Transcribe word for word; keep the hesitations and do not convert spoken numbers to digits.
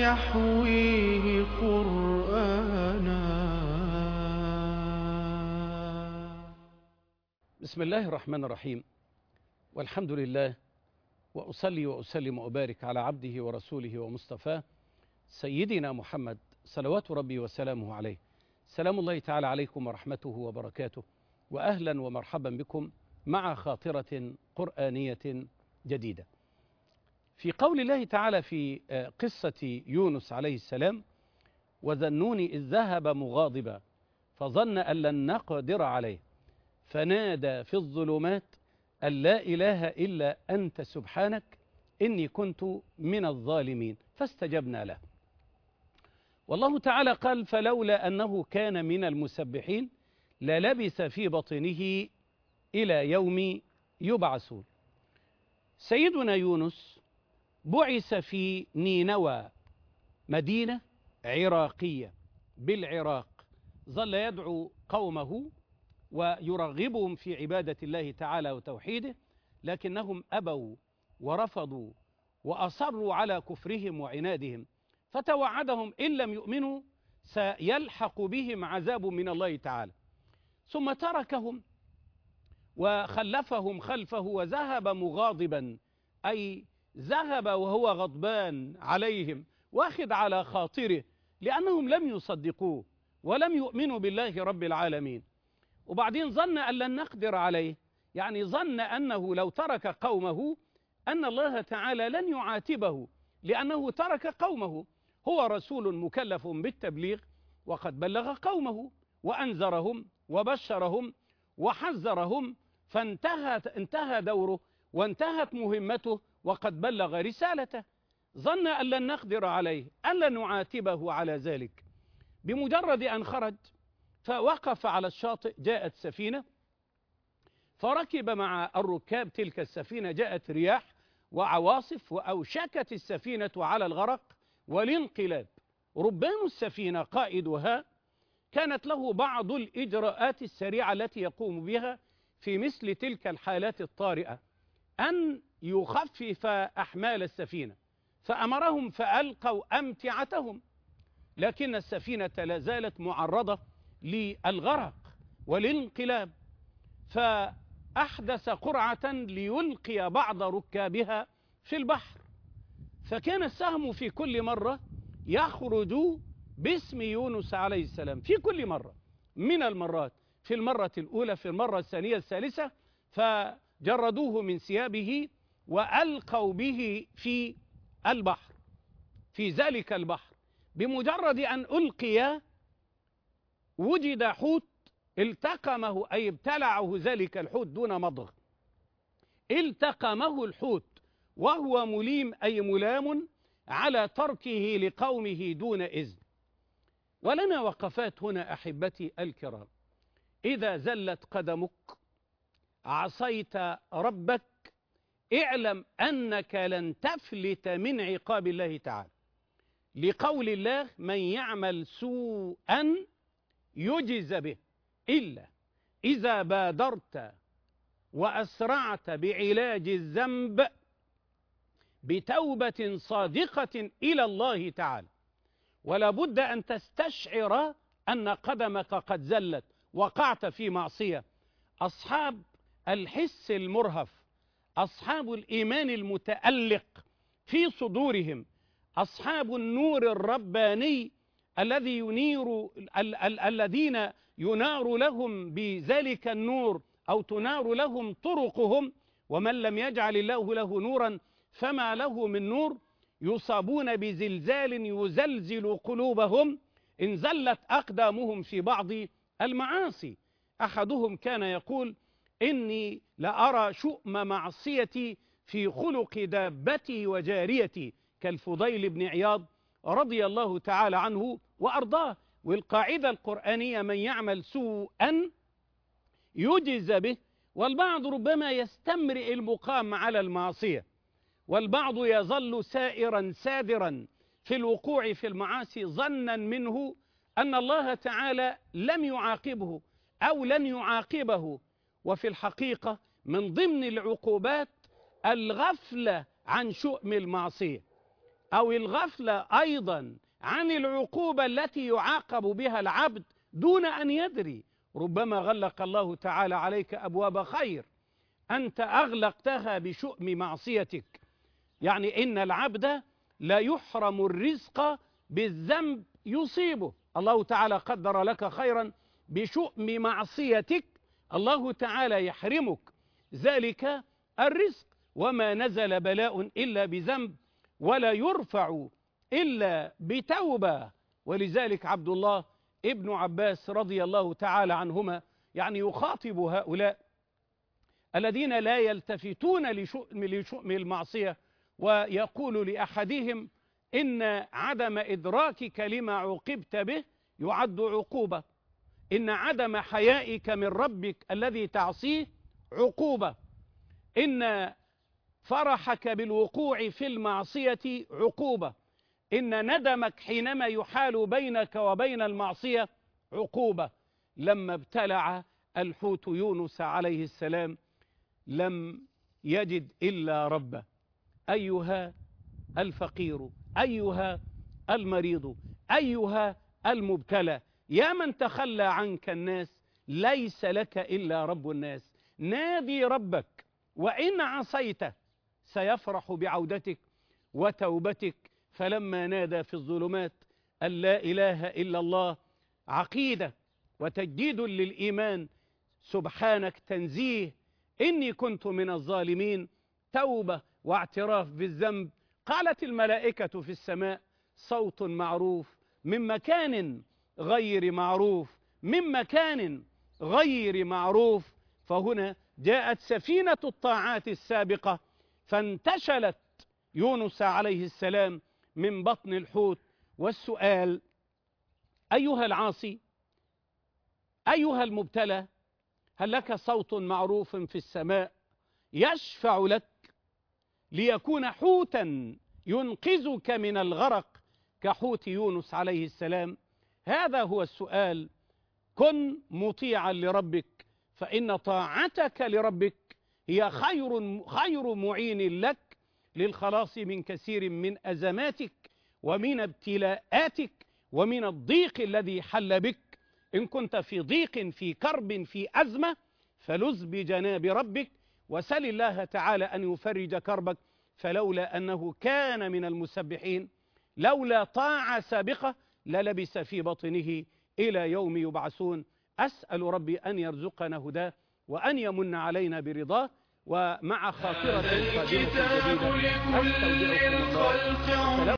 يحويه قرآنا. بسم الله الرحمن الرحيم، والحمد لله، وأصلي وأسلم وأبارك على عبده ورسوله ومصطفاه سيدنا محمد صلوات ربي وسلامه عليه. سلام الله تعالى عليكم ورحمته وبركاته، وأهلا ومرحبا بكم مع خاطرة قرآنية جديدة. في قول الله تعالى في قصة يونس عليه السلام: وذا النون إذ ذهب مغاضبا فظن أن لن نقدر عليه فنادى في الظلمات أن لا إله إلا أنت سبحانك إني كنت من الظالمين فاستجبنا له. والله تعالى قال: فلولا أنه كان من المسبحين للبث في بطنه إلى يوم يبعثون. سيدنا يونس بعث في نينوى، مدينة عراقية بالعراق، ظل يدعو قومه ويرغبهم في عبادة الله تعالى وتوحيده، لكنهم أبوا ورفضوا وأصروا على كفرهم وعنادهم، فتوعدهم إن لم يؤمنوا سيلحق بهم عذاب من الله تعالى، ثم تركهم وخلفهم خلفه وذهب مغاضبا، أي ذهب وهو غضبان عليهم واخذ على خاطره، لأنهم لم يصدقوه ولم يؤمنوا بالله رب العالمين. وبعدين ظن أن لن نقدر عليه، يعني ظن أنه لو ترك قومه أن الله تعالى لن يعاتبه، لأنه ترك قومه. هو رسول مكلف بالتبليغ وقد بلغ قومه وأنذرهم وبشرهم وحذرهم، فانتهى انتهى دوره وانتهت مهمته وقد بلغ رسالته. ظن أن لن نقدر عليه، أن لن نعاتبه على ذلك. بمجرد أن خرج فوقف على الشاطئ، جاءت سفينة فركب مع الركاب تلك السفينة، جاءت رياح وعواصف وأوشكت السفينة على الغرق والانقلاب. ربان السفينة قائدها كانت له بعض الإجراءات السريعة التي يقوم بها في مثل تلك الحالات الطارئة، أن يخفف أحمال السفينة، فأمرهم فألقوا أمتعتهم، لكن السفينة لا زالت معرضة للغرق والانقلاب، فأحدث قرعة ليلقي بعض ركابها في البحر، فكان السهم في كل مرة يخرج باسم يونس عليه السلام، في كل مرة من المرات، في المرة الأولى، في المرة الثانية، الثالثة، فجردوه من ثيابه وألقوا به في البحر، في ذلك البحر. بمجرد أن ألقي وجد حوت التقمه، أي ابتلعه ذلك الحوت دون مضغ، التقمه الحوت وهو مليم، أي ملام على تركه لقومه دون إذن. ولنا وقفات هنا أحبتي الكرام. إذا زلت قدمك عصيت ربك، اعلم أنك لن تفلت من عقاب الله تعالى، لقول الله: من يعمل سوءا يجز به إلا إذا بادرت وأسرعت بعلاج الذنب بتوبة صادقة إلى الله تعالى. ولا بد أن تستشعر أن قدمك قد زلت، وقعت في معصية. أصحاب الحس المرهف، أصحاب الإيمان المتألق في صدورهم، أصحاب النور الرباني الذي ينير ال ال الذين ينار لهم بذلك النور أو تنار لهم طرقهم، ومن لم يجعل الله له نورا فما له من نور، يصابون بزلزال يزلزل قلوبهم إن زلت أقدامهم في بعض المعاصي. أحدهم كان يقول: إني لأرى شؤم معصيتي في خلق دابتي وجاريتي، كالفضيل بن عياض رضي الله تعالى عنه وأرضاه. والقاعدة القرآنية: من يعمل سوءا يجز به. والبعض ربما يستمرئ المقام على المعصية، والبعض يظل سائرا سادرا في الوقوع في المعاصي ظنا منه أن الله تعالى لم يعاقبه أو لن يعاقبه. وفي الحقيقة من ضمن العقوبات الغفلة عن شؤم المعصية، أو الغفلة أيضا عن العقوبة التي يعاقب بها العبد دون أن يدري. ربما غلق الله تعالى عليك أبواب خير أنت أغلقتها بشؤم معصيتك. يعني إن العبد لا يحرم الرزق بالذنب يصيبه. الله تعالى قدر لك خيرا بشؤم معصيتك، الله تعالى يحرمك ذلك الرزق. وما نزل بلاء إلا بذنب ولا يرفع إلا بتوبة. ولذلك عبد الله ابن عباس رضي الله تعالى عنهما يعني يخاطب هؤلاء الذين لا يلتفتون لشؤم, لشؤم المعصية، ويقول لأحدهم إن عدم إدراكك لما عوقبت به يعد عقوبة، إن عدم حيائك من ربك الذي تعصيه عقوبة، إن فرحك بالوقوع في المعصية عقوبة، إن ندمك حينما يحال بينك وبين المعصية عقوبة. لما ابتلع الحوت يونس عليه السلام لم يجد إلا ربه. أيها الفقير، أيها المريض، أيها المبتلى، يا من تخلى عنك الناس، ليس لك إلا رب الناس. نادي ربك، وإن عصيته سيفرح بعودتك وتوبتك. فلما نادى في الظلمات أن لا إله إلا الله عقيدة وتجديد للإيمان، سبحانك تنزيه إني كنت من الظالمين، توبة واعتراف بالذنب. قالت الملائكة في السماء صوت معروف من مكان غير معروف، من مكان غير معروف. فهنا جاءت سفينة الطاعات السابقة فانتشلت يونس عليه السلام من بطن الحوت. والسؤال: أيها العاصي، أيها المبتلى، هل لك صوت معروف في السماء يشفع لك ليكون حوتا ينقذك من الغرق كحوت يونس عليه السلام؟ هذا هو السؤال. كن مطيعا لربك، فإن طاعتك لربك هي خير خير معين لك للخلاص من كثير من أزماتك ومن ابتلاءاتك ومن الضيق الذي حل بك. إن كنت في ضيق، في كرب، في أزمة، فلذ بجناب ربك وسل الله تعالى أن يفرج كربك. فلولا أنه كان من المسبحين، لولا طاعة سابقة، للبس في بطنه إلى يوم يبعثون. أسأل ربي أن يرزقنا هداه وأن يمن علينا برضاه. ومع خاطرة قادمة جديدة أستودعكم الله.